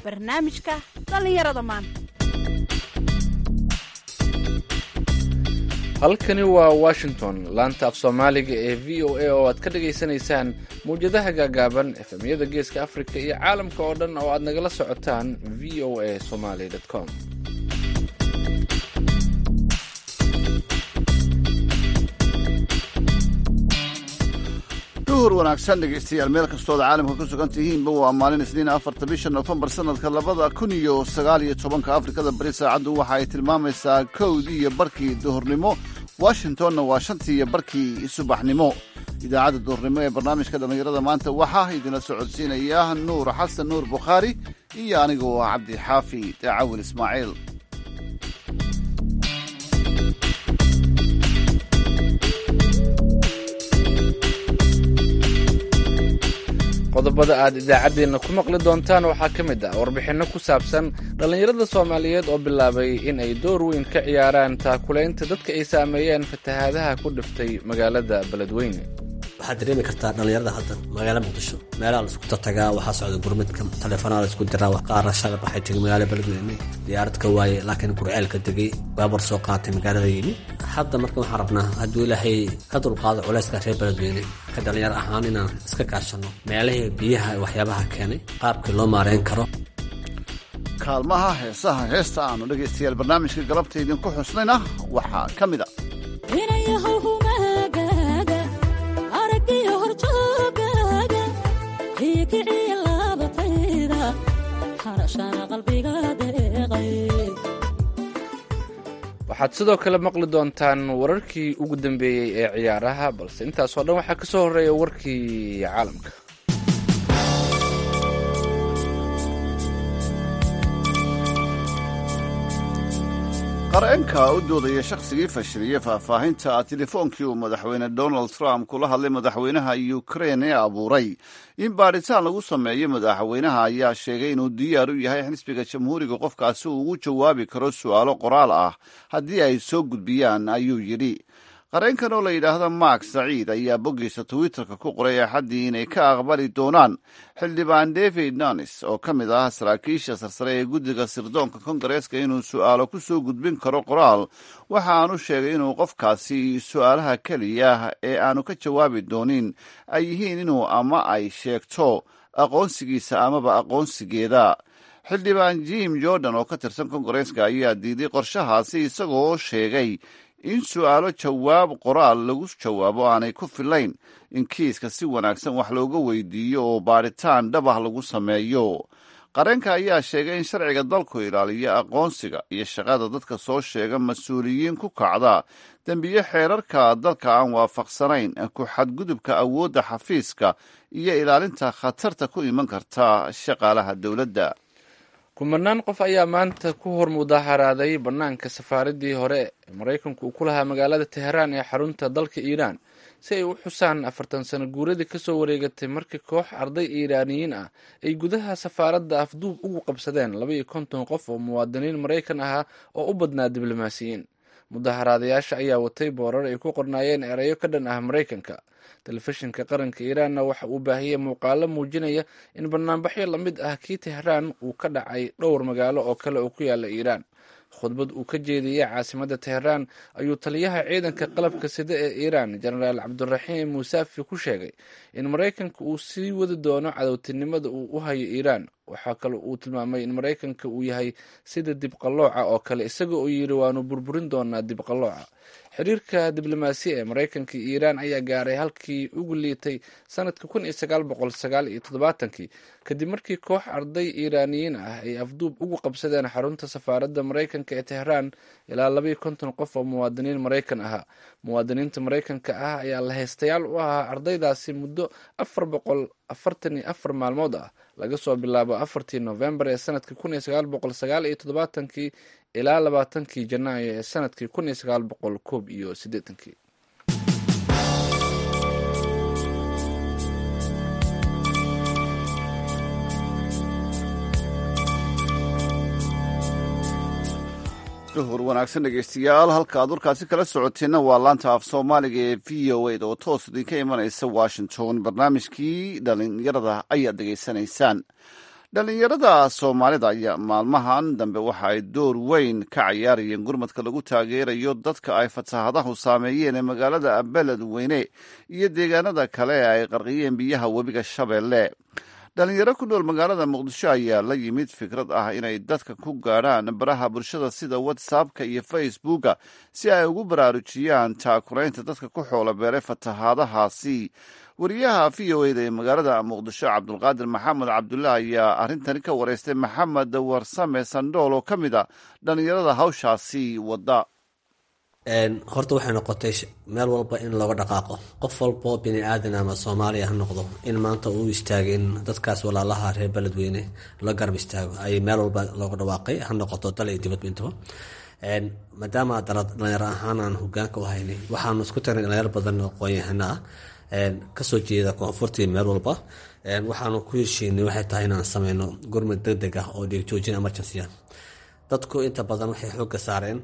barnaamijka dhallinyarada maanta. halkani waa washington, laanta af soomaaliga ee v o a oo aad ka dhagaysanaysaan mawjadaha gaagaaban efemyada geeska afrika iyo caalamka oo dhan oo aad nagala socotaan v o a somaly.com. duhur wanaagsan dhegaystayaal meel kastooda caalamka ku sugan tihiinba waa maalin isniin 4 bisha Noofambar sanadka 2019 Afrikada bari saacaddu waxa ay tilmaamaysaa 1:00 barkii duhurnimo, Washingtonna waa 5:00 barkii subaxnimo. idaacadda duhurnimo ee barnaamijka dhallinyarada maanta waxaa idinla socodsiinaya Nuur Xasan Nuur Bukhaari iyo anigoo Cabdi Xaafi Daawil Ismaaciil. qodobada aad idaacaddeenna ku maqli doontaan waxaa ka mid ah warbixinno ku saabsan dhallinyarada Soomaaliyeed oo bilaabay in ay door weyn ka ciyaaraan taakulaynta dadka ay saameeyeen fatahaadaha ku dhiftay magaalada Beledweyne. waxaad dareemi kartaa dhallinyarada hadda magaalada Muqdisho meelaha la isku tagaa waxaa socda gurmadka taleefanada la isku diraa qaarna shaqo baxay tagay magaalada Beledweyne diyaarad ka waayay laakiin gurceelka degay baabar soo qaatay magaalada yimi hadda marka waxaan rabnaa hadduu ilaahay ka dulqaado culayska reer Beledweyne ka dhalinyar ahaan inaan iska kaashano meelaha biyaha waxyaabaha keenay qaabkii loo maareyn karo. kaalmaha heesaha heesta aanu dhegaystayaal barnaamijka galabta idinku xusnayna waxaa ka mid ah waxaad sidoo kale maqli doontaan wararkii ugu dambeeyey ee ciyaaraha, balse intaasoo dhan waxaa ka soo horreeya warkii caalamka. qareenka u doodaya shakhsigii fashiliyey faahfaahinta telefoonkii uu madaxweyne Donald Trump kula hadlay madaxweynaha Ukraine ee abuuray in baadhitaan lagu sameeyo madaxweynaha ayaa sheegay inuu diyaar u yahay xisbiga jamhuuriga qofkaasi uu ugu jawaabi karo su'aalo qoraal ah haddii ay soo gudbiyaan, ayuu yidhi. qareenkan oo la yidhaahdo Mark Saciid ayaa boggiisa Twitterka ku qoray axaddii inay ka aqbali doonaan xildhibaan David Nunes oo ka mid ah saraakiisha sarsare ee guddiga sirdoonka Kongareeska inuu su'aalo ku soo gudbin karo qoraal. waxa aanu sheegay inuu qofkaasi su'aalaha keliya ee aanu ka jawaabi doonin ay yihiin inuu ama ay sheegto aqoonsigiisa amaba aqoonsigeeda. xildhibaan Jim Jordan oo ka tirsan Kongareeska ayaa diiday qorshahaasi isagoo sheegay in su'aalo jawaab qoraal lagu jawaabo aanay ku filayn in kiiska si wanaagsan wax looga weydiiyo oo baadhitaan dhab ah lagu sameeyo. qareenka ayaa sheegay in sharciga dalku ilaaliyo aqoonsiga iyo shaqada dadka soo sheega mas-uuliyiin ku kacda dembiyo xeerarka dalka aan waafaqsanayn, ku xadgudubka awoodda xafiiska iyo ilaalinta khatarta ku iman karta shaqaalaha dowladda. kumanaan qof ayaa maanta ku hor mudaharaaday bannaanka safaaraddii hore ee Maraykanku uu ku lahaa magaalada Teheraan ee xarunta dalka Iiraan si ay u xusaan 40 sano guuradii ka soo wareegatay markii koox arday Iiraaniyiin ah ay gudaha safaaradda afduub ugu qabsadeen 52 qof oo muwaadiniin Maraykan ahaa oo u badnaa diblomaasiyiin. mudaharaadayaasha ayaa watay boorar ay ku qornaayeen erayo ka dhan ah Maraykanka. telefishinka qaranka Iiraanna waxa uu baahiyey muuqaalo muujinaya in banaanbaxyo la mid ah kii Teheraan uu ka dhacay dhowr magaalo oo kale oo ku yaala Iiraan. khudbad uu ka jeediyey caasimadda Teheraan ayuu taliyaha ciidanka qalabka sida ee Iiraan Generaal Cabduraxiim Musafi ku sheegay in Maraykanka uu sii wadi doono cadowtinimada uu u hayo Iiraan. waxaa kale uu tilmaamay in Maraykanka uu yahay sida dibqalooca oo kale, isaga oo yidhi waanu burburin doonaa dibqalooca. xiriirka diblomaasi ee Maraykanka iyo Iiraan ayaa gaaray halkii ugu liitay sanadka 1979 kadib markii koox arday Iiraaniyiin ah ay afduub ugu qabsadeen xarunta safaaradda Maraykanka ee Teheraan ilaa 52 qof oo muwaadiniin Maraykan ahaa. muwaadiniinta Maraykanka ah ayaa la haystayaal u ahaa ardaydaasi muddo 444 maalmood ah laga soo bilaabo 4 Novembar ee sanadkii 1979 ilaa 20 Janaayo ee sanadkii 1981. duhur wanaagsan dhegaystayaal, halka aad warkaasi kala socoteenna waa laanta af soomaaliga ee v o a oo toos idinka imanaysa Washington. barnaamijkii dhalinyarada ayaad degaysanaysaan. dhallinyarada soomaalida ayaa maalmahan dambe waxa ay door weyn ka cayaarayeen gurmadka lagu taageerayo dadka ay fatahaadahu saameeyeen ee magaalada beledweyne iyo deegaanada kale ee ay qarqiyeen biyaha webiga shabeelle. dhalinyaro ku nool magaalada muqdisho ayaa la yimid fikrad ah inay dadka ku gaadhaan baraha bulshada sida whatsappka iyo facebooka si ay ugu baraarujiyaan taakulaynta dadka ku xoolo beeray fatahaadahaasi. wariyaha v o eda ee magaalada muqdisho cabdulqaadir maxamed cabdullaah ayaa arrintani ka wareystay maxamed warsame sandhool oo ka mid a dhalinyarada hawshaasi wada. horta waxay noqotay meel walba in looga dhaqaaqo, qof walbo bini aadan ama soomaaliya ha noqdo in maanta uu istaaga in dadkaas walaalaha reer beledweyne la garab istaago ay meel walba looga dhawaaqay, ha noqoto dal iyo dibadba intaba. maadaama dhalinyaro ahaan aan hogaanka u haynay, waxaanu isku tagnay dhalinyaro badan oo aqoon-yahano ah kasoo jeeda koonfurtii meel walba. waxaanu ku heshiinay waxay tahay inaan sameyno gurmad degdeg ah oo dhiigjoojin emergency ah. dadku inta badan waxay xooga saareen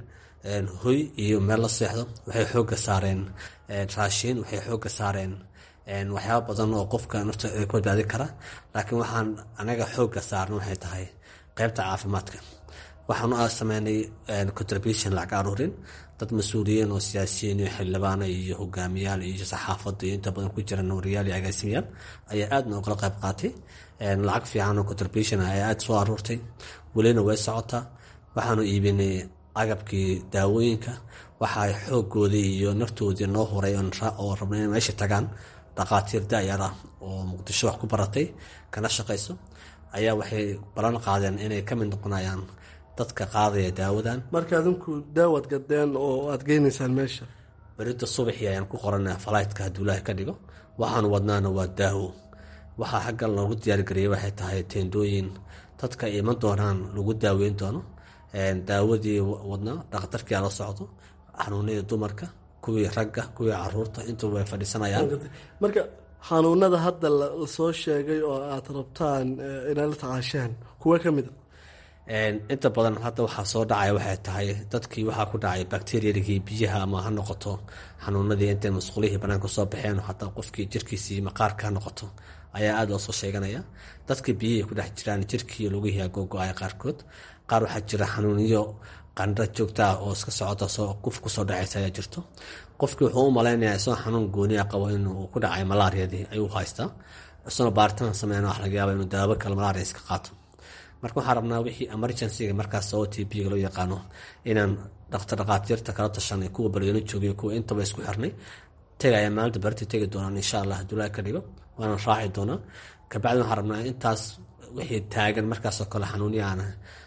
hoy iyo meel la seexdo, waxay xooga saareen raashin, waxay xooga saareen waxyaaba badan oo qofka nafta ku badbaadi kara. laakiin waxaan anaga xooga saarna waxay tahay qaybta caafimaadka. waxaanu sameynay contribution lacag aruurin, dad mas-uuliyiin oo siyaasiyiin iyo xildhibaano iyo hogaamiyaal iyo saxaafadda iyo inta badan ku jira wariyaal iyo agaasimayaal ayaa aad noogala qayb qaatay. lacag fiican oo contribution ayaa aad soo aruurtay, welina way socotaa. waxaanu iibinay agabkii daawooyinka, waxa ay xoogoodii iyo naftoodii noo huray oo rabnay inay meesha tagaan. dhaqaatiir daayar ah oo muqdisho wax ku baratay kana shaqayso ayaa waxay balan qaadeen inay ka mid noqonayaan dadka qaadaya daawadan. marka adinku daawad gadeen oo aad geynaysaan meesha? berita subaxii ayaan ku qoranaa falaytka hadduu ilaahay ka dhigo. waxaanu wadnaana waa daawo. waxaa xaggan loogu diyaargariyay waxay tahay teendooyin dadka iman doonaan lagu daaweyn doono. daawadii wadnaa, dhakhtarkii ala socdo, xanuunadii dumarka, kuwii ragga, kuwii caruurta, intuba way fadhiisanayaan. marka xanuunada hadda lasoo sheegay oo aad rabtaan inay la tacaashaan kuwa ka mid a? inta badan hadda waxaa soo dhacaya waxay tahay dadkii waxaa ku dhacay bakteriyadii biyaha, ama ha noqoto xanuunadii intay masquulihii banaanka soo baxeen, hataa qofkii jirkiisii maqaarka ha noqoto ayaa aada loo soo sheeganaya. dadka biyihii ku dhex jiraan jirkii lugihii gogo-ay qaarkood. qaar waxaa jira xanuuniyo qandha joogta ah oo iska socota kuf kusoo dhacaysa ayaa jirto. qofkii wuxuu u malaynaya isagoo xanuun gooniya qabo inuu ku dhacay malaariyadii ayuu haystaa, isagoo baaritaan sameyna wax laga yaaba inuu daawo kale malaariya iska qaato. marka waxaan rabnaa wixii emergencyga markaas oo TB-ga loo yaqaano inaan dhaqaatiirta kala tashanay, kuwa baryano joogay, kuwa intaba isku xirnay. tegaya maalinta barti tegi doonaan insha allah hadduu ilaahay ka dhigo, waana raaci doonaa. kabacdi waxaan rabnaa intaas wixii taagan markaasoo kale xanuunyaana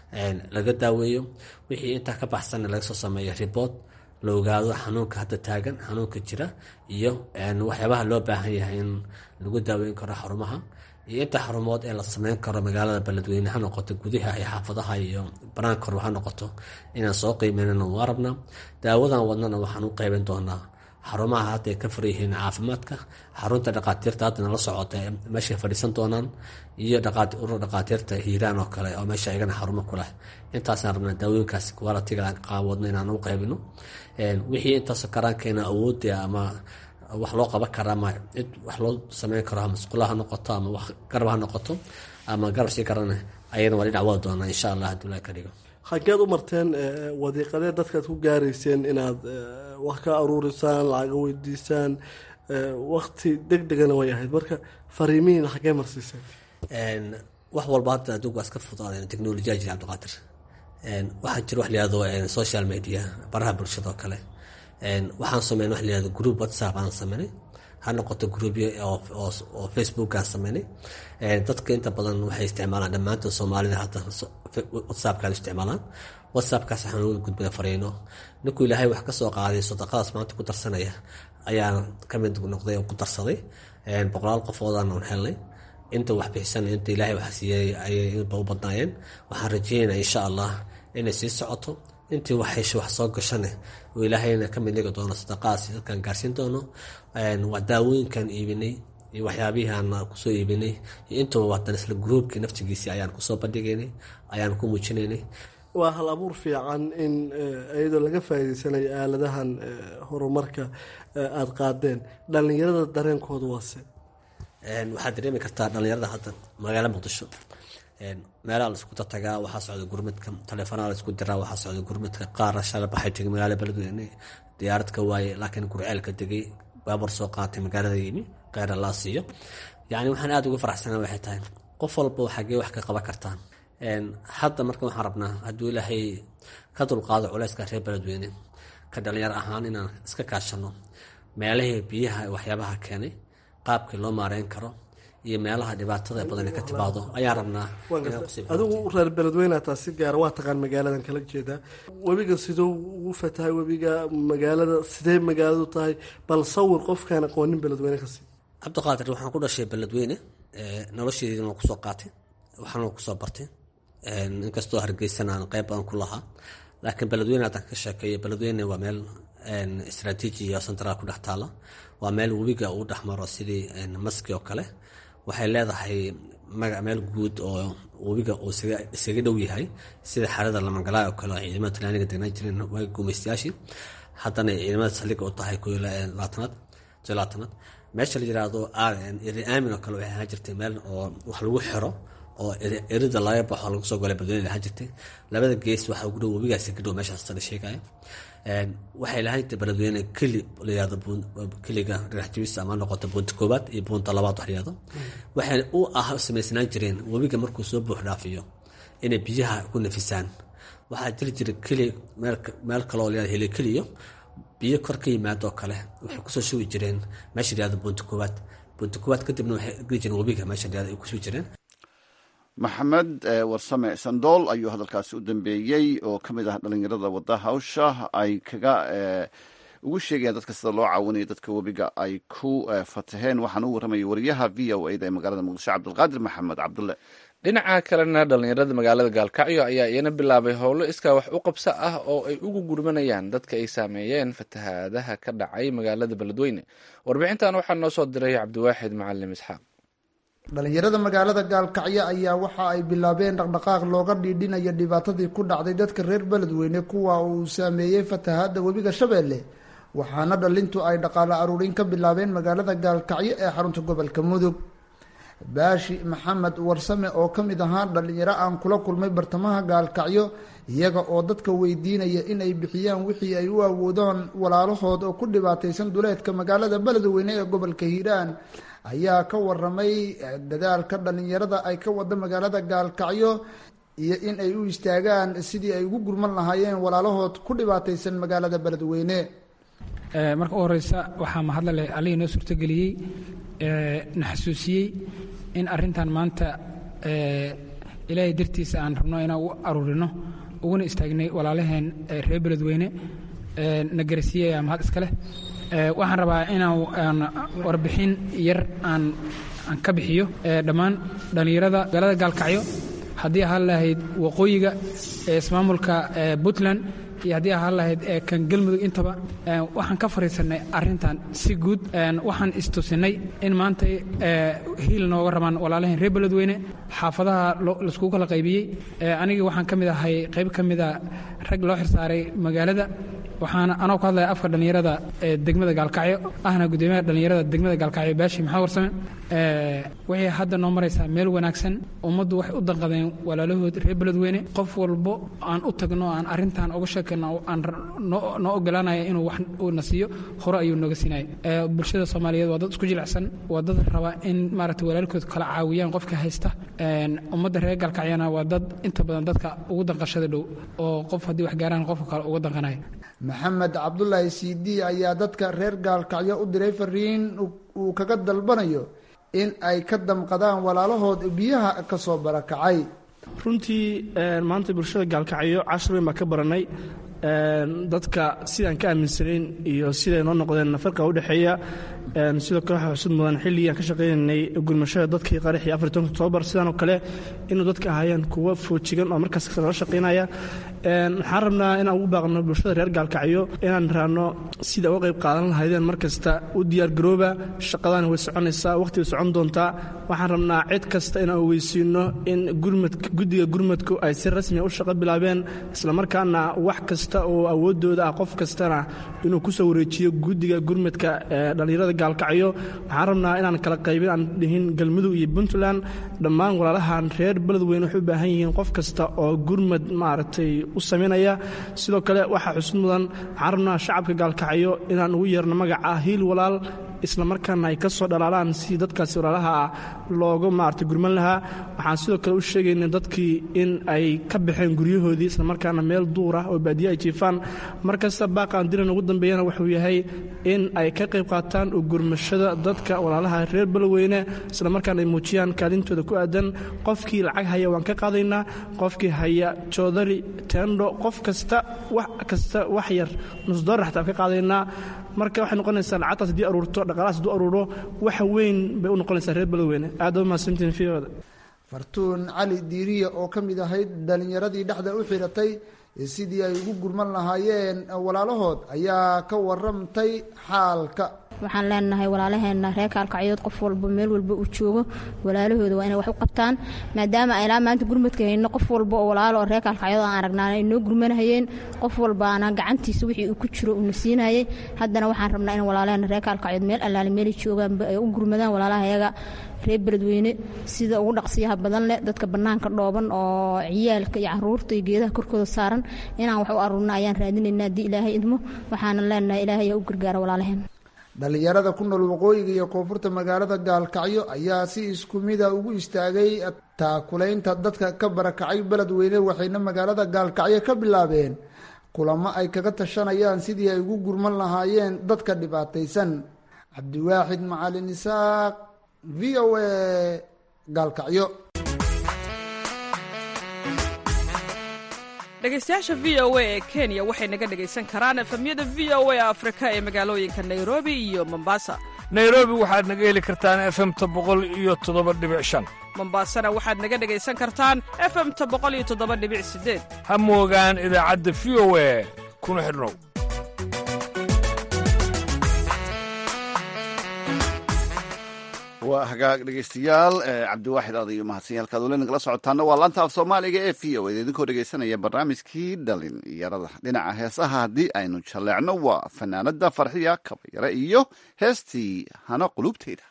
laga daaweeyo. wixii intaa ka baxsan laga soo sameeyo report, la ogaado xanuunka hadda taagan, xanuunka jira, iyo waxyaabaha loo baahan yahay in lagu daaweyn karo xarumaha, iyo inta xarumood ee la sameyn karo magaalada beledweyne, ha noqoto gudaha iyo xaafadaha iyo banaanka hore ha noqoto, inaan soo qiimeynana waa rabnaa. daawadan wadnana waxaan u qeybin doonaa xarumaha hadda ay ka faryihiin caafimaadka, xarunta dhaqaatiirta haddana la socota meeshay fadhiisan doonaan, iyo dhaqaatiirta hiiraan oo kale oo meesha ayagana xarumo ku leh. intaasaan rabnaa daawooyinkaas qualitiga wadna inaan u qaybino. wixii intaasoo karaankeena awoodda ama wax loo qaban karaa, ama cid wax loo sameyn karo, masquula ha noqoto ama wax garab ha noqoto ama garab sii karana ayana waa dhinac wada doonaa insha allah hadduu ilaahay ka dhigo. xageed u marteen wadiiqadee dadkaad ku gaarayseen inaad wax ka aruurisaan, lacaga weydiisaan? wakti deg degana way ahayd, marka fariimihiina xagee marsiiseen? wax walba hadda adugu waa iska fudaadeen, technolojiya jira cabdiqaadir. waxaa jira wax layihahdo social media, baraha bulshada oo kale. waxaan sameynay wax layihahdo group whatsapp aan sameynay, ha noqoto groupya oo facebook aan sameynay. dadka inta badan waxay isticmaalaan dhammaantood soomaalida hadda whatsappkaan isticmaalaan. whatsappkaas waxaan uga gudbina fariino. ninkuu ilaahay wax ka soo qaaday sadaqadaas maanta ku darsanaya ayaa ka mid noqday oo ku darsaday. 100 qofoodaan aan helnay. inta wax bixsan, inta ilaahay wax siiyay ayay u badnaayeen. waxaan rajeynayaa insha allah inay sii socoto. intii wax soo gashane oo ilaahayna ka mid dhigi doono sadaqaas dadkan gaarsiin doono. waa daawooyinkan iibinay iyo waxyaabihii aan kusoo iibinay, iyo intuba waatan isla groupkii naftigiisii ayaan kusoo bandhigaynay, ayaan ku muujinaynay. waa hal abuur fiican in iyadoo laga faa'iidaysanayo aaladahan horumarka aada qaadeen. dhallinyarada dareenkooda waase waxaad dareemi kartaa dhallinyarada hadda magaalo muqdisho meelaha la isku tagaa waxaa socda gurmadka taleefanada la isku diraa waxaa socda gurmadka qaarna shalay baxay tegay magaalada beledweyne diyaarad ka waaye laakiin gurceel ka degay baabuur soo qaatay magaalada yimi qeyra laa siiyo yacni waxaan aada uga faraxsanaa waxay tahay qof walba xaggee wax ka qaban kartaan hadda marka waxaan rabnaa hadduu ilaahay ka dulqaado culayska reer beledweyne ka dhalinyar ahaan inaan iska kaashano meelahii biyaha waxyaabaha keenay qaabkii loo maareyn karo iyo meelaha dhibaatada badan ka timaado ayaa rabnaa. adigu reer beledweyne taa si gaar waa taqaan magaaladan kala jeeda webiga sidoo ugu fatahay webiga magaalada sidee magaaladu tahay bal sawir qofkaan aqoonin beledweyne kasi. cabdiqaadir waxaan ku dhashay beledweyne nolosheedii waan kusoo qaatay waxaan kusoo bartay inkastoo hargeysana aan qayb badan ku lahaa laakiin beledweyne haddaan ka sheekeeyo beledweyne waa meel istaraatiiji iyo central ku dhex taala waa meel webiga uu dhex maro sidii maski oo kale waxay leedahay meel guud oo webiga uu isaga dhow yahay sida xarada lamangalaay oo kale ciidamada talyaaniga degnaan jireen waa gumaystayaashii haddana ciidamada saldhigga u tahay 12 meesha la yiraahdo iri aamin oo kale waxay ahaan jirtay meel oo wax lagu xiro oo erida laga baxo lagu soo galay beledweyne ahaan jirtay labada gees waxa ugu dhow webigaasi ka dhow meeshaas la sheegay waxay lahayd beledweyne kili liyaada kiliga raxjiis ama noqoto bunta koobaad iyo bunta labaad waxyado waxay u sameysnaan jireen webiga markuu soo buux dhaafiyo inay biyaha ku nafisaan waxaa jiri jiray kili meel kale oo la heli kiliyo biyo kor ka yimaado kale waxay kusoo shubi jireen meesha liyaada bunta koobaad kadibna waxay geli jireen webiga meesha liyaada ay kusoo jireen. maxamed warsame sandool ayuu hadalkaasi u dambeeyey oo ka mid ah dhalinyarada wada hawsha ay kaga ugu sheegayaan dadka sida loo caawinayo dadka webiga ay ku fataheen waxaan u warramayay wariyaha v o a da ee magaalada muqdisho cabdulqaadir maxamed cabdulle. dhinaca kalena dhalinyarada magaalada gaalkacyo ayaa iyana bilaabay howlo iskaa wax u qabso ah oo ay ugu gurmanayaan dadka ay saameeyeen fatahaadaha ka dhacay magaalada beledweyne. warbixintan waxaa noo soo diray cabdiwaaxid macalim isxaaq. dhalinyarada magaalada gaalkacyo ayaa waxa ay bilaabeen dhaqdhaqaaq looga dhiidhinayo dhibaatadii ku dhacday dadka reer beledweyne kuwa uu saameeyey fatahaada webiga shabeelle waxaana dhalintu ay dhaqaale aruurin ka bilaabeen magaalada gaalkacyo ee xarunta gobolka mudug. baashi maxamed warsame oo ka mid ahaa dhalinyaro aan kula kulmay bartamaha gaalkacyo iyaga oo dadka weydiinaya inay bixiyaan wixii ay u awoodaan walaalahood oo ku dhibaataysan duleedka magaalada beledweyne ee gobolka hiiraan ayaa ka waramay dadaalka dhalinyarada ay ka wada magaalada gaalkacyo iyo in ay u istaagaan sidii ay ugu gurman lahaayeen walaalahood ku dhibaataysan magaalada beledweyne. marka u horeysa waxaa mahadle leh allihii noo suurtageliyey na xasuusiyey in arrintan maanta ilaahay dartiisa aan rabno inaan u aruurino uguna istaagnay walaalaheen reer beledweyne na garasiiyey mahad iska leh. waxaan rabaa inaan warbixin yar aan ka bixiyo dhammaan dhallinyarada magaalada gaalkacyo haddii ahaan lahayd waqooyiga ismaamulka puntland iyo haddii ahaan lahayd kan galmudug intaba waxaan ka fariisanay arrintan si guud waxaan istusinay in maanta hiil nooga rabaan walaalaheen reer beledweyne xaafadaha laiskugu kala qaybiyey anigii waxaan ka mid ahay qayb ka mida rag loo xirsaaray magaalada waxaana anoo ku hadlaya afka dhallinyarada degmada gaalkacyo ahna guddoomiyaha dhallinyarada degmada gaalkacyo baashi maxaa warsame waxay hadda noo maraysaa meel wanaagsan ummaddu waxay u danqadeen walaalahood reer beledweyne qof walbo aan u tagno aan arrintan uga sheekayno aan noo ogolaanaya inuu wax uuna siiyo hore ayuu nooga siinaya bulshada soomaaliyeed waa dad isku jilicsan waa dad raba in maaragtay walaalkood kala caawiyaan qofka haysta ummadda reer gaalkacyana waa dad inta badan dadka ugu danqashada dhow oo qof haddii wax gaaraan qofka kale uga danqanaya. maxamed cabdulaahi siidi ayaa dadka reer gaalkacyo u diray fariin uu kaga dalbanayo in ay ka damqadaan walaalahood biyaha ka soo barakacay. runtii maanta bulshada gaalkacyo cashar weyn baa ka baranay dadka sidaan ka aaminsanayn iyo siday noo noqdeen farqa u dhexeeya sidoo kale waxaa xusud mudan xilligii aan ka shaqaynaynay gurmashada dadkii qaraxii 14 Oktoobar sidaanoo kale inuu dadka ahaayeen kuwa foojigan oo markaas kala shaqaynaya waxaan rabnaa inaan ugu baaqno bulshada reer gaalkacyo inaan raano sida uga qayb qaadan lahaydeen mar kasta u diyaargarooba shaqadani way soconaysaa waqti way socon doontaa waxaan rabnaa cid kasta inaan ogeysiino in guddiga gurmadku ay si rasmi u shaqo bilaabeen islamarkaana wax kasta oo awoodooda ah qof kastana inuu ku soo wareejiyo guddiga gurmadka dhallinyarada gaalkacyo waxaan rabnaa inaan kala qaybin aan dhihin galmudug iyo puntland dhammaan walaalahan reer beledweyne waxay u baahan yihiin qof kasta oo gurmad maaragtay u samaynaya sidoo kale waxaa xusud mudan waxaan rabnaa shacabka gaalkacyo inaan ugu yeerno magaca hiil walaal islamarkaana ay ka soo dhalaalaan si dadkaasi walaalaha ah looga maaragtay gurman lahaa waxaan sidoo kale u sheegayna dadkii in ay ka baxeen guryahoodii islamarkaana meel duur ah oo baadiye ay jiifaan markasta baaqaan diran ugu dambeeyana wuxuu yahay in ay ka qayb qaataan u gurmashada dadka walaalaha reer beledweyne islamarkaana ay muujiyaan kaalintooda ku aadan qofkii lacag haya waan ka qaadaynaa qofkii haya joodari tendo qof kasta wax yar nusdoolar xataa ka qaadaynaa marka waxay noqonaysaa lacagtaas haddii aruurto dhaqaalahaas hadduu aruuro waxa weyn bay u noqonaysaa reer beledweyne aad u mahadsantiin fiyoda fartuun cali diiriya oo ka mid ahayd dhalinyaradii dhexda u xiratay sidii ay ugu gurman lahaayeen walaalahood ayaa ka waramtay xaalka waxaan leenahay walaalaheena reer gaalkacyood qof walba meel walba uu joogo walaalahooda waa inay wax u qabtaan maadaama ay ilaa maanta gurmadka hayno qof walba oo walaalo oo reer gaalkacyood aan aragnaa ay noo gurmanahayeen qof walbaana gacantiisa wixii uu ku jiro uu nasiinayay haddana waxaan rabnaa in walaalaheena reer gaalkacyood meel allaale meelay joogaanba ay u gurmadaan walaalahayaga reer beledweyne sida ugu dhaqsiyaha badan leh dadka bannaanka dhooban oo ciyaalka iyo caruurta iyo geedaha korkooda saaran inaan wax u aruurna ayaan raadinaynaa haddii ilaahay idmo waxaanan leenahay ilaahay yaa u gargaara walaalaheen dhalinyarada ku nool waqooyiga iyo koonfurta magaalada gaalkacyo ayaa si isku mida ugu istaagay taakulaynta dadka ka barakacay beledweyne waxayna magaalada gaalkacyo ka bilaabeen kulamo ay kaga tashanayaan sidii ay ugu gurman lahaayeen dadka dhibaataysan cabdiwaaxid macalin isaaq v o a gaalkacyo dhegaystayaasha v o a ee kenya waxay naga dhegaysan karaan efemyada v o a afrika ee magaalooyinka nairobi iyo mombasa nairobi waxaad naga heli kartaan efemta 107.5 mombasana waxaad naga dhegaysan kartaan efemta 107.8 ha moogaan idaacadda v o a kuna xidhnow waa hagaag dhegeystayaal cabdiwaaxid aad iyo mahadsanyahalkaad weli nagala socotaana waa laanta af soomaaliga ee v o idinkoo dhegeysanaya barnaamijkii dhalinyarada dhinaca heesaha haddii aynu jaleecno waa fanaanada farxiya kabayare iyo heestii hana qulubteyda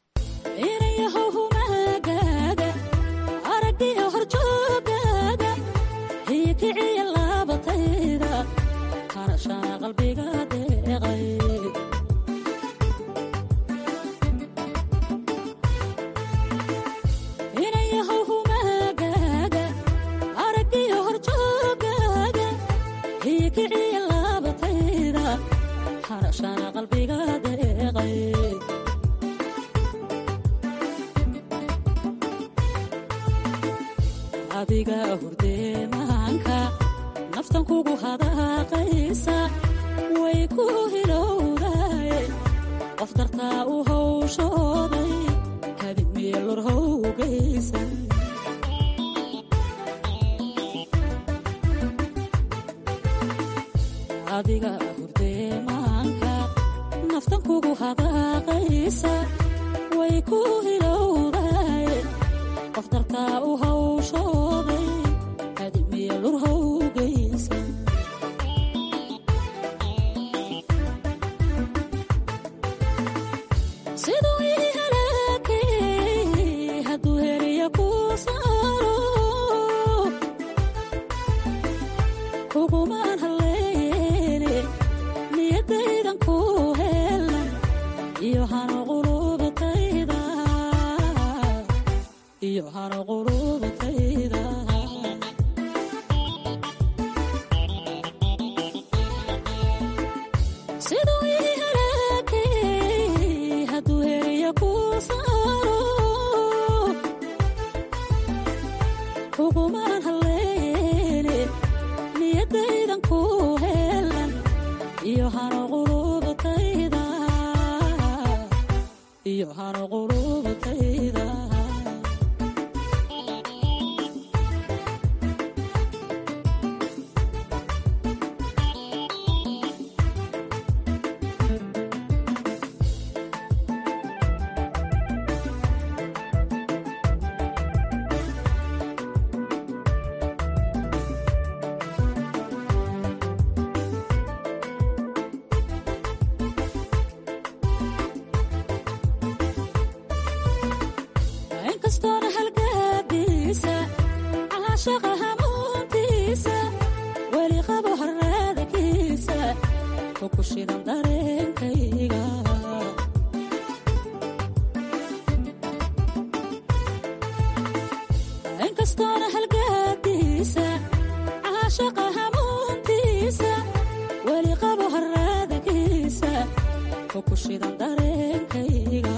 adiga hurdeemaanka naftan kugu hadaaqaysa way ku hilowdaye qof dartaa u hawshooday kadib meelor howgaysan adiga hurdeemaanka naftan kugu hadaaqaysa way ku hilowdaye qof dartaa u hawshooday kadib meelor howgaysan siduu ii halaakay hadduu heriya ku saaro kugumaan halleene niyadaydan ku helan iyo hano qulubtayda iyo hano qulubtayda siduu ii halaakay hadduu heriya ku saaro kugumaan halleene niyadaydan ku helan iyo hano qulubtayda iyo hano qulubtayda ku shidan dareenkayga inkastoona halgaadiisa caashaqa hamuuntiisa weli qabo haraadagiisa oo ku shidan dareenkayga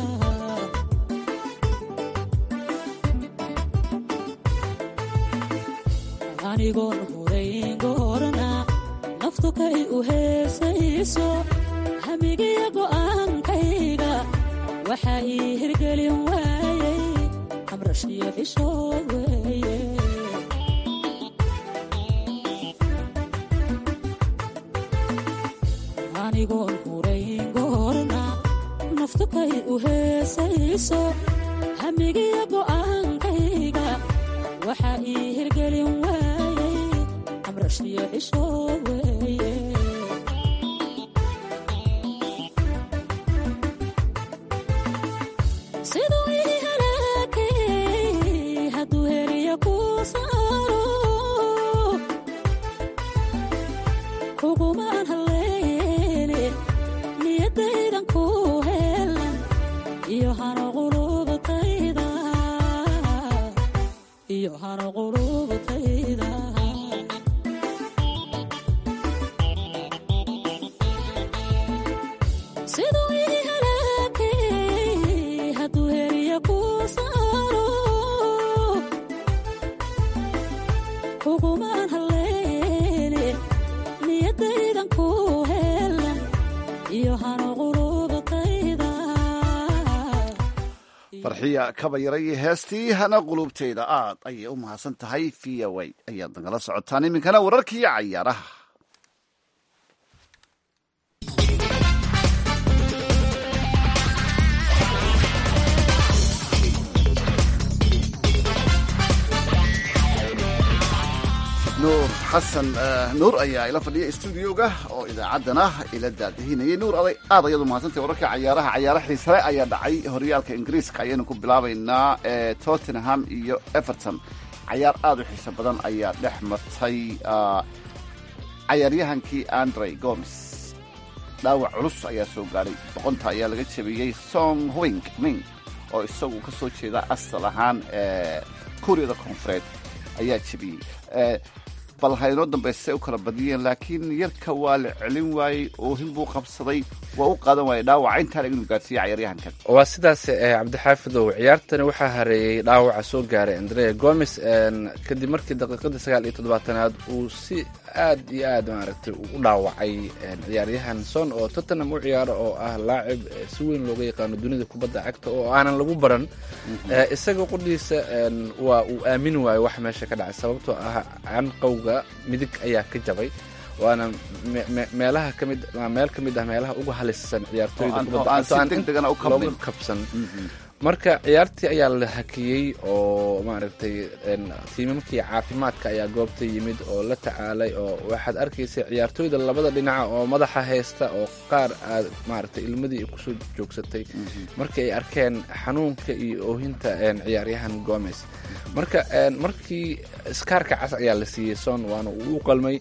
anigoon hurayn goorna naftu kay u heesayso hamigiya go'aankayga waxaa ii hirgelin waayey amrashiyo xishood weeye anigoon hurayn goorna naftu kay u heesayso hamigiya go'aankayga waxaa ii hirgelin waayey amrashiyo xishood weeye siduu ii halaakay hadduu heriya ku saaro kugumaan halleene niyadaydan ku helan iyo hano qulubtayda iyo hano qulubtayda siduu ii halaakay hadduu heriya ku saaro kugumaan halleene niyadaydan ku helan iyo hano qulubtayda farxiya kabayaray heestii hana qulubtayda aad ayay u mahadsan tahay v o a ayaad nagala socotaan iminkana wararkii cayaaraha nuur xasan nuur ayaa ila fadhiya stuudioga oo idaacaddana ila daadahinayay nuur aad ayadu mahadsantay wararka cayaaraha cayaaro xiisale ayaa dhacay horyaalka ingiriiska ayaynu ku bilaabaynaa tottenham iyo everton cayaar aad u xiiso badan ayaa dhex martay cayaaryahankii andre gomes dhaawac culus ayaa soo gaadhay boqonta ayaa laga jabiyey song wing ming oo isagu ka soo jeeda asal ahaan kuuriyada koonfureed ayaa jabiyey bal haynoo dambayse u kala badiyeen laakiin yarka waa la celin waayey oohin buu qabsaday waa u qaadan waayey dhaawaca intaa laga gaarsiiyey cayaaryahankan waa sidaas cabdixaafidow ciyaartani waxaa hareeyey dhaawaca soo gaaray andrea gomes kadib markii daqiiqadii 79aad uu si aad iyo aad maaragtay u dhaawacay ciyaaryahan son oo tottenham u ciyaaro oo ah laacib si weyn looga yaqaano dunida kubadda cagta oo aanan lagu baran isaga qudhiisa waa uu aamini waayo wax meesha ka dhacay sababtoo ah canqowga midig ayaa ka jabay waana meelaha kamid meel ka mid ah meelaha ugu halisan ciyaartooyda kubadda cagta looga kabsan marka ciyaartii ayaa la hakiyey oo maaragtay tiimamkii caafimaadka ayaa goobta yimid oo la tacaalay oo waxaad arkaysa ciyaartooyda labada dhinaca oo madaxa haysta oo qaar aad maaragtay ilmadii kusoo joogsatay markii ay arkeen xanuunka iyo oohinta ciyaaryahan gomes marka markii iskaarka cas ayaa la siiyey son waana uu u qalmay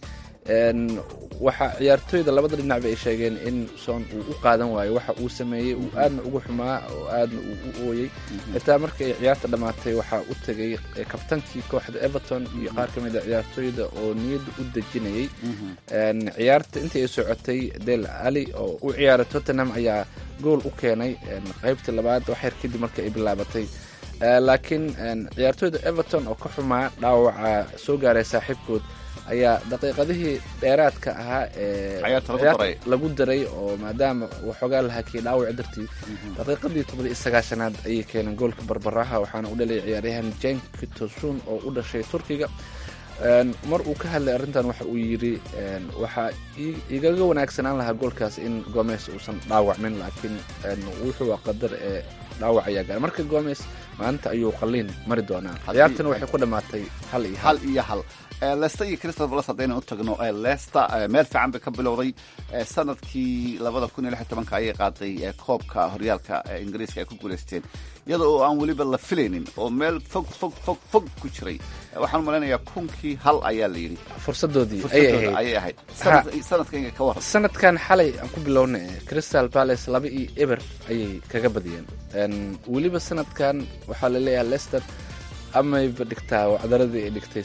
waxaa ciyaartooyda labada dhinacba ay sheegeen in son uu u qaadan waayo waxa uu sameeyey uu aadna ugu xumaa oo aadna uu u ooyey xitaa markii ay ciyaarta dhammaatay waxaa u tegay kabtankii kooxda everton iyo qaar ka mid a ciyaartooyda oo niyadda u dejinayay ciyaarta intii ay socotay del ali oo u ciyaaray tottenham ayaa gool u keenay qaybtii labaad waxyar kadib markii ay bilaabatay laakiin ciyaartooyda everton oo ka xumaa dhaawaca soo gaaray saaxiibkood ayaa daqiiqadihii dheeraadka ahaa ee lagu daray oo maadaama waxoogaa la hakiyay dhaawac dartii daqiiqadii 19aad ayay keeneen goolka barbaraha waxaana u dhalay ciyaaryahan jenki tosun oo u dhashay turkiga mar uu ka hadlay arrintan waxa uu yidhi waxaa igaga wanaagsanaan lahaa goolkaas in gomes uusan dhaawacmin laakiin wuxuu waa qadar ee dhaawac ayaa gaara marka gomes maanta ayuu qalliin mari doonaa ciyaartana waxay ku dhammaatay hal iyo hal leicester iyo crystal palace haddaynu u tagno leicester meel fiican bay ka bilowday sanadkii 2016 ayay qaaday koobka horyaalka ingiriiska ay ku guulaysteen iyada oo aan weliba la filaynin oo meel fog fog fog fog ku jiray. Waxaan malaynayaa 1,000 hal ayaa la yidhi fursadoodii ayay ahayd. sanadkan ka waran sanadkan xalay aan ku bilownay Crystal Palace 2-0 ayay kaga badiyeen. weliba sanadkan waxaa la leeyahay Leicester amayba dhigtaa wacdaradii ay dhigtay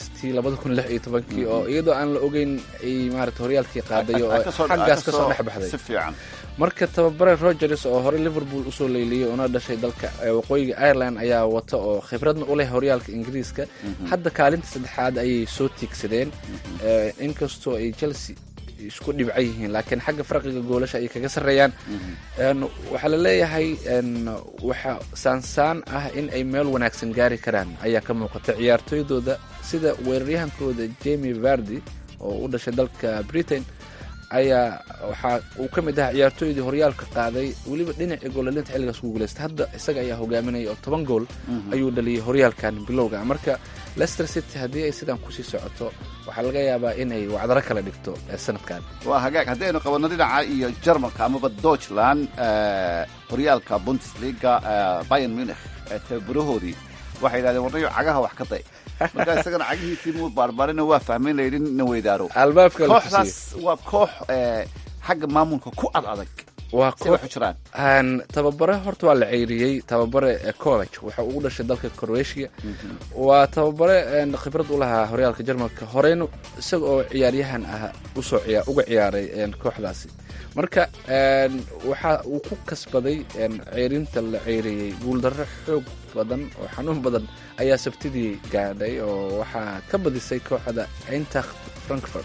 2016 oo iyadoo aan la ogeyn ay maaragtay horyaalkii qaaday oo xaggaas ka soo dhex baxday si fiican. marka tababare Rodgers oo hore Liverpool usoo leyliyay una dhashay dalka waqooyiga Ireland ayaa wata oo khibradna u leh horyaalka Ingiriiska. hadda kaalinta saddexaad ayay soo tiigsadeen inkastoo ay Chelsea isku dhibcan yihiin laakiin xagga farqiga goolasha ay kaga sarreeyaan. waxaa la leeyahay waxa saansaan ah in ay meel wanaagsan gaari karaan ayaa ka muuqata ciyaartooydooda sida weeraryahankooda Jamie Vardy oo u dhashay dalka Britain ayaa waxa uu ka mid ahaa ciyaartooydii horyaalka qaaday weliba dhinaca goollalinta xilligaas ku guuleystay. hadda isaga ayaa hogaaminaya oo 10 gool ayuu dhaliyay horyaalkan bilowga. marka Leicester City haddii ay sidan kusii socoto waxaa laga yaabaa inay wacdaro kala dhigto sanadkan. waa hagaag haddaynu qabanno dhinaca iyo Jarmalka amaba Deutschland horyaalka Bundesliga Bayern Munich tababarahoodii waxay yidhahdeen warnayo cagaha wax ka day markaa isagana cagihiisii muu baarbaarina waa fahmayn la yidhi na weydaaro kooxdaas waa koox xagga maamulka ku adag waa koox jiraan tababare horta waa la ceyriyey tababare Kovac waxa uu dhashay dalka Croatia waa tababare khibrad u lahaa horyaalka Jarmalka horeyna isaga oo ciyaaryahan ah uga ciyaaray kooxdaasi. marka waxa uu ku kasbaday ceyrinta la ceyriyey guuldarro xoog badan oo xanuun badan ayaa sabtidii gaadhay oo waxaa ka badisay kooxda Eintracht Frankfurt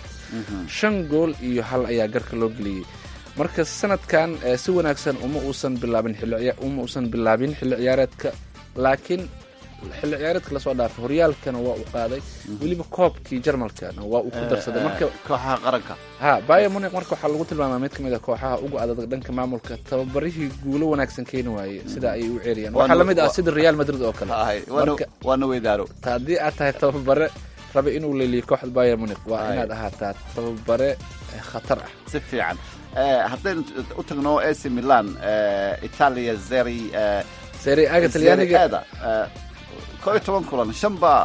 5 gool iyo 1 ayaa garka loo geliyey. marka sanadkan si wanaagsan uma uusan bilaabin xilli ciyaareedka laakiin xilli ciyaareedka la soo dhaafay horyaalkana waa uu qaaday weliba koobkii Jarmalkana waa uu ku darsaday. marka kooxaha qaranka Bayern Munich marka waxaa lagu tilmaamaa mid ka mid ah kooxaha ugu adag dhanka maamulka tababarihii guulo wanaagsan keeni waayey sida ay u ceeriyaan. waxaa lamid ah sida Real Madrid oo kale. waana weydaaro haddii aad tahay tababare raba inuu leeliyo kooxda Bayern Munich waa inaad ahaataa tababare khatar ah. si fiican. haddaynu u tagno AC Milan Italia Serie A Talyaaniga 11 kulan 5 baa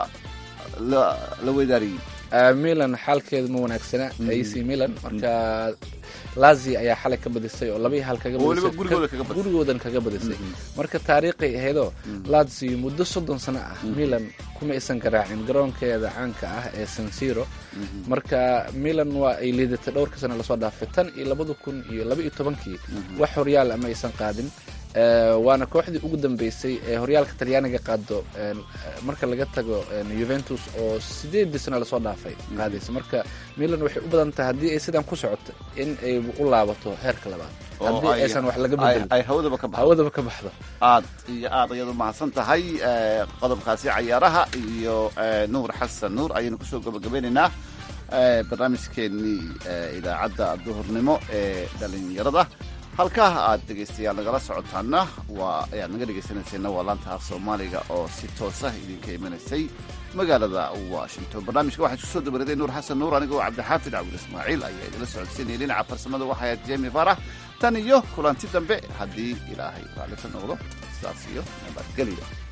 la weydaariyey. Milan xaalkeedu ma wanaagsana AC Milan marka Lazio ayaa xalay ka badisay oo 2-1 kaga badisay gurigoodan kaga badisay. marka taariikhi ahaydoo Lazio muddo 30 sano ah Milan kuma aysan garaacin garoonkeeda caanka ah ee San Siro. marka Milan waa ay liidatay dhowr sano la soo dhaafay tan iyo 2012 wax horyaal ama aysan qaadin. waana kooxdii ugu dambeysay ee horyaalka Talyaaniga qaado marka laga tago Juventus oo 8 sano la soo dhaafay qaadaysa. marka Milan waxay u badan tahay haddii ay sidan ku socoto in ay u laabato heerka labaad haddii aysan wax laga bedelin ay hawdaba ka baxdo. aad iyo aad ayadu mahadsan tahay qodobkaasi ciyaaraha iyo Nuur Xasan Nuur ayaynu kusoo gabagabeynaynaa barnaamijkeennii idaacadda duhurnimo ee dhalinyarada. halkaa aad dhegaystayaal nagala socotaana ayaad naga dhegaysanayseena waa laanta af Soomaaliga oo si toos ah idinka imanaysay magaalada Washington. barnaamijka waxaa isku soo dabaraday Nuur Xasan Nuur anigoo Cabdixaafid Cabdi Ismaaciil ayaa idila socodsiinayay dhinaca farsamada waxaa ahayd Jamie Farah. tan iyo kulanti dambe haddii ilaahay raalli ka noqdo sidaas iyo nabadgelyo.